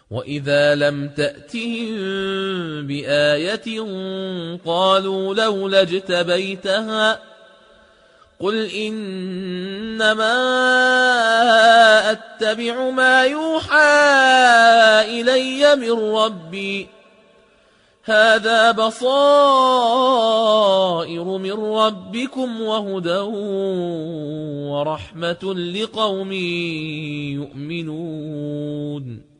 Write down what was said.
وإذا لم تأتهم بآية قالوا لولا اجتبيتها قل إنما أتبع ما يوحى إلي من ربي هذا بصائر من ربكم وهدى ورحمة لقوم يؤمنون